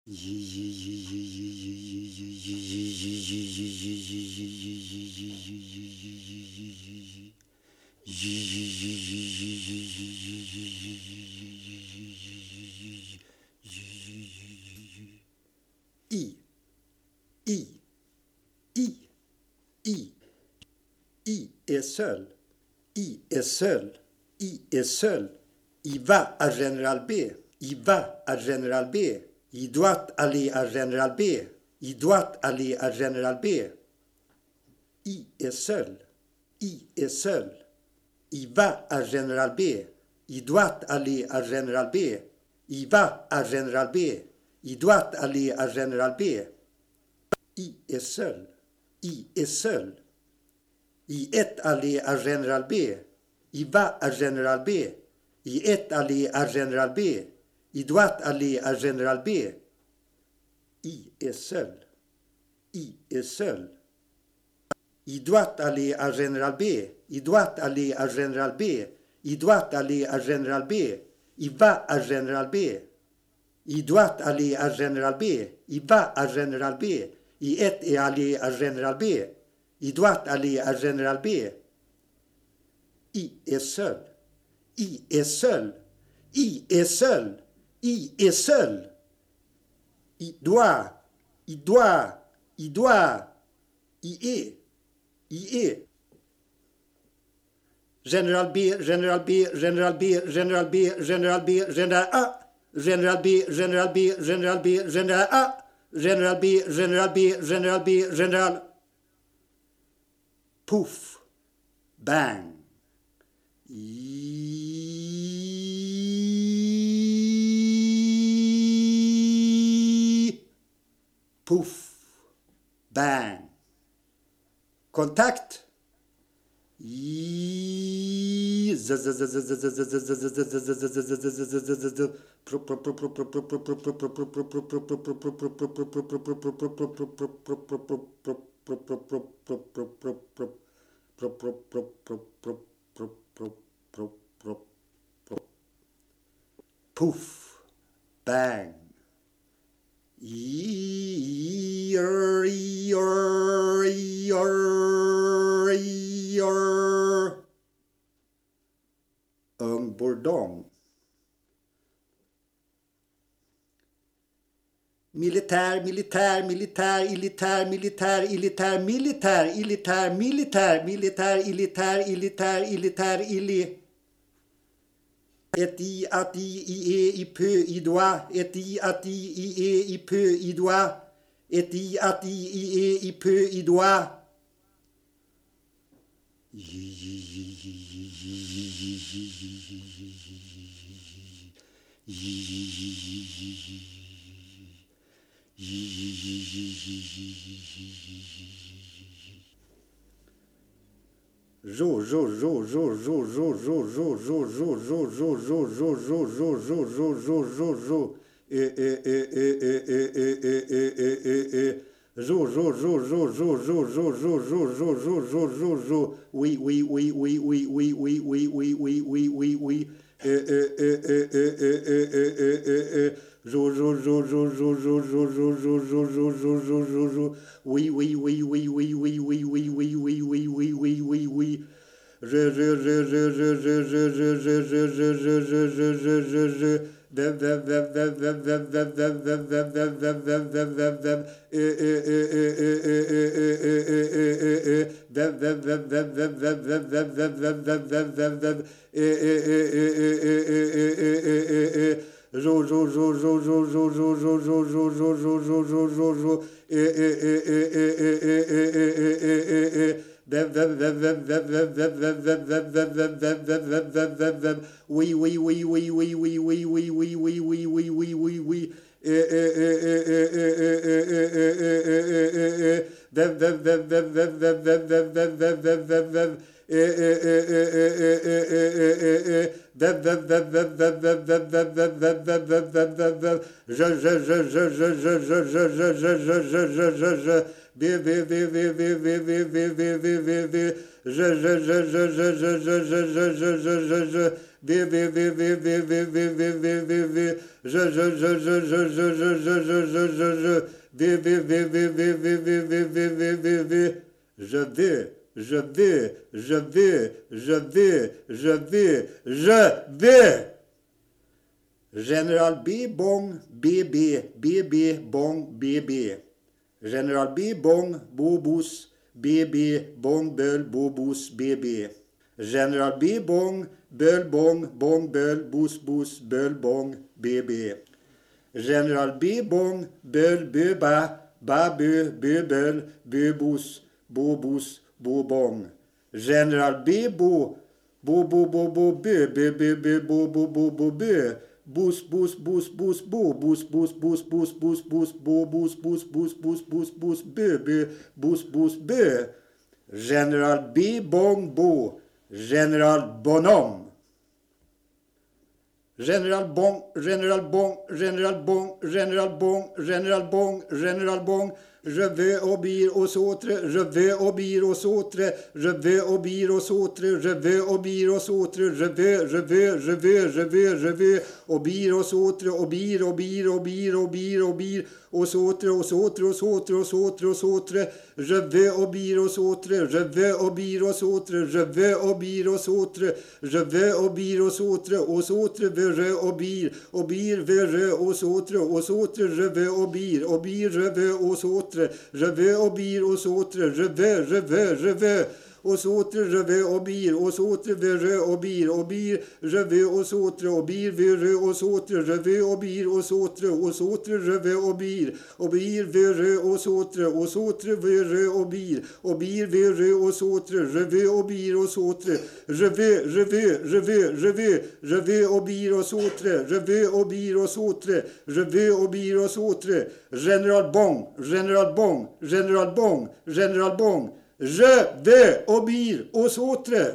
I est seul. I est seul. I est seul. Il va à Général B. Il va à Général B. Il doit aller à Général B. Il doit aller à Général B. I est seul. I est seul. Il va à Général B. Il doit aller à Général B. Il va à Général B. Il doit aller à Général B. I est seul. I est seul. Il est allé à Général B. Il va à Général B. Il est allé à Général B. Il doit aller à Général B. I est seul. I est seul. Il doit aller à Général B. Il doit aller à Général B. Il doit aller à Général B. Il va à Général B. Il doit aller à Général B. Il va à Général B. Il est allé à Général B. Il doit aller à Général B. I est seul. I est seul. I est seul. I est seul. Il doit. Il doit. Il doit. Il est. Il est. Général B, Général B, Général B, Général B, Général B, Général A. Général B, Général B, Général B, Général A. Général B, Général B, Général B, Général. Pouf. Bang. Pouf. Bang. Contact. Pouf. Bang. Un bourdon. Militaire, militaire, militaire, militaire, militaire, militaire, militaire, militaire, militaire, militaire, militaire, militaire, militaire, militaire, Et I, at I, peut, il doit. Et I, at I, il peut, il doit. Et I, at I, il peut, il doit. Oui, oui, oui, oui, oui, oui, oui, oui, oui, oui, oui, oui, oui. Oui, oui, oui, oui, oui, oui, oui, oui, oui, oui, oui, oui, oui, oui, oui. Oui, oui, oui, oui, oui, oui, oui, oui, oui, oui, oui, oui, oui, oui, oui. General B bong BB BB bong BB. General B bong bobus BB bong böl bobus BB. General B bong böl bong böl bos böl bong BB. General B bong böl bö ba bö böl bos bobos bong. General B bo bö bö bus bo bö. General B bong bo. General Bonhomme. General bong. Je veux obéir aux autres, je veux obéir aux autres, je veux obéir aux autres, je veux obéir aux autres, je veux obéir aux autres, obéir aux autres, je veux obéir aux autres, je veux obéir aux autres, je veux obéir aux autres, je veux obéir aux autres veux je obéir veux je aux autres je veux obéir je veux aux autres, je veux obéir aux autres, je veux aux autres, je veux obéir, aux autres, veux je obéir, je veux aux autres, obéir, veux je aux autres, je veux obéir aux autres, je veux obéir, veux je aux autres, veux je obéir, veux je aux autres, je veux obéir aux autres, je veux obéir aux autres, je veux obéir aux autres, je veux obéir aux autres. General Bong. Je veux obéir aux autres.